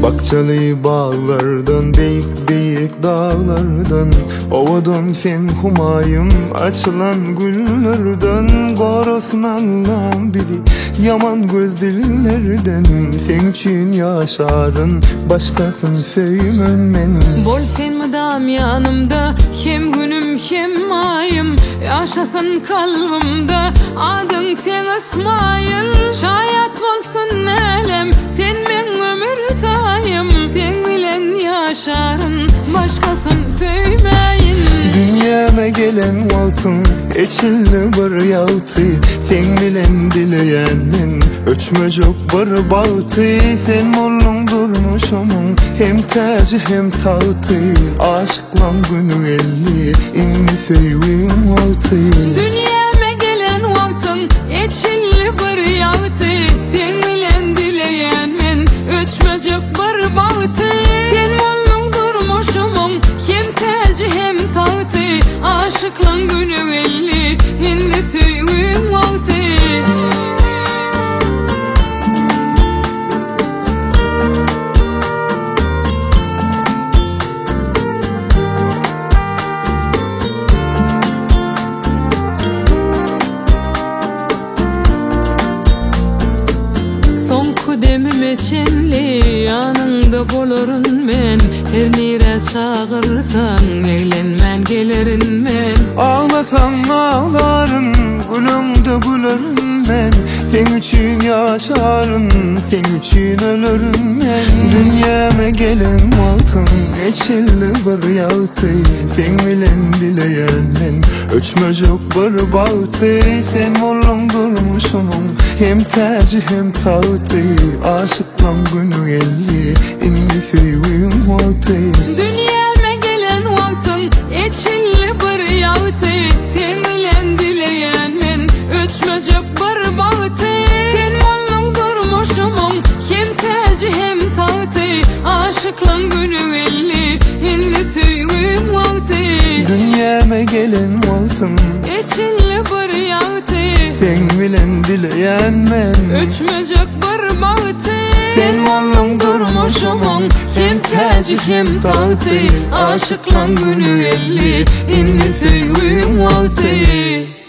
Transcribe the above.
Bakçalı bağlardan, beyik beyik dağlardan, ovadan sen humayım açılan güllerden. Korasın Allah'ım biri yaman göz dillerden. Sen için yaşarın başkasın söymön men. Bol sen mıdam yanımda, hem günüm hem ayım. Yaşasın kalbimde adın sen ısmayın. Şayat olsun elem sen men ömür dayım. Sen bilen yaşarın başkasın söymeyin. Dünyama gelen altın içildi bir yaltı. Sen bilen dileyenin öçmöcük bir baltı. Sen mollun durmuşumun hem tacı hem tahtı. Aşıklan günü elli inni sevim altı. Dünyama gelen altın içildi bir yaltı. Sen bilen dileyenin öçmöcük bir baltı. Sen mollun durmuşumun hem tacı hem tahtı. Aşıklan günü elli inni sevim altı. Demime çenli yanında bolorun men. Her nire çağırsan eğlenmen gelirin men. Ağlasan ağların, gülümde gülerin ben. Sen için yaşarın, sen için ölürüm ben. Dünyama gelen altın geçildi bir yaltı. Sen bilen dileyen men öçmöcük bir baltı. Sen mollun durmuşumun hem tacı hem tahtı. Aşıklan günü elli inni sevim altı. Dünyama gelen altın içilli bir yaltı. Sen bilen dileyen men öçmöcük bir baltı. Sen mollun durmuşumun hem tacı hem tahtı. Aşıklan günü elli inni sevim altı. Dünyama gelen altın içilli bir yaltı. sen bilen dileyen men Öçmöcük bir baltı. sen mollun durmuşumun hem tacı hem tahtı. Aşıklan günü elli inni sevim altı.